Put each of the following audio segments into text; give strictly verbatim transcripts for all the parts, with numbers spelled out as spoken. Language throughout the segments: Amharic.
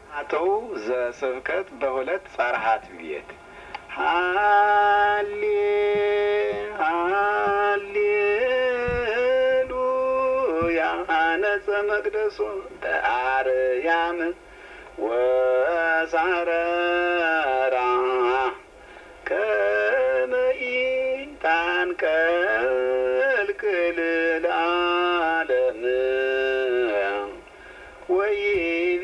አተው ዘስብከት በሁለት ጸርሃት ቤት ሃሌ ሃሌሉያ አነጸ መቅደሶ በአርያም ወሳረራ ከመ ኢታንቀልቅል ለዓለም ወይቤ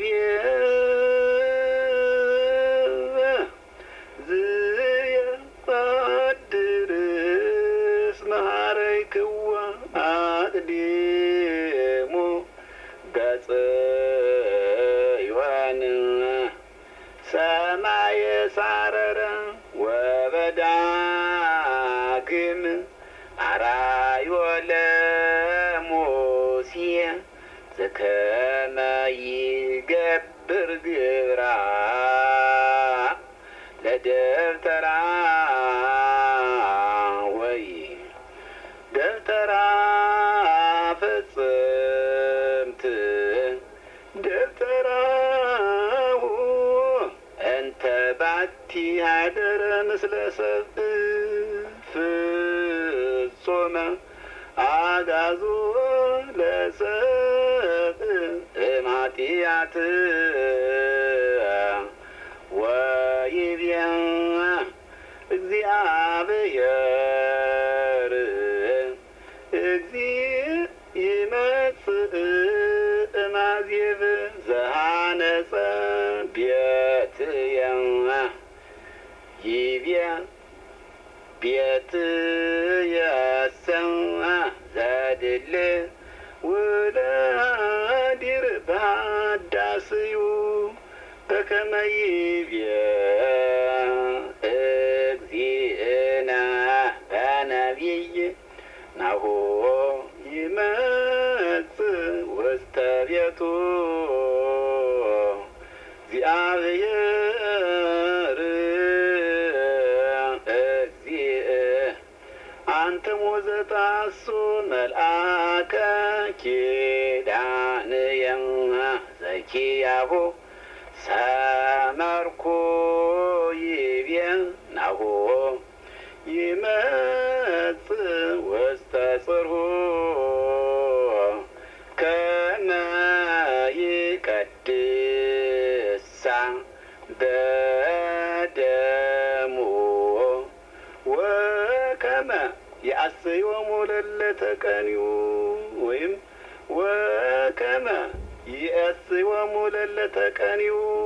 ዝየቀድር እስመ ኀረይክዋ አቅዲሙ በጽዮን ሰማየ ሳረረ ወበዳግም አራዮ ለሙሴ ዘከመ ይገብር ግብራ ለደብተራ ወይ ደብተራ ፍጽምት ደብተራሁ እንተ ባቲ ሀደረ ምስለ ሰብእ ፍጹመ አጋዞ ለሰብእ እምኃጢአት ወይቤ እግዚአብሔር እግዚእ ይመጽእ እማዜብ ዘሃነጸ ቤትየ ይቤ ቤትየሰ ዘድል ውላዲር በሃዳስዩ በከመ ይቤ እግዚእነ በነቢይ ናሁ ይመጽእ ውስተ ቤቱ እግዚአብሔር እግዚእ አንትሙ ዘታሱ መልአከ ኪዳንየ ዘኪያሁ ሰመርኩ ይቤ ናሁ ይመጽእ ውስተ ጽርሑ ከመ ይቀድሳ በደሙ ወከመ ይአስዮሙ ለለተቀንዩ ወይም ወከመ ይአስዮሙ ለለተቀንዩ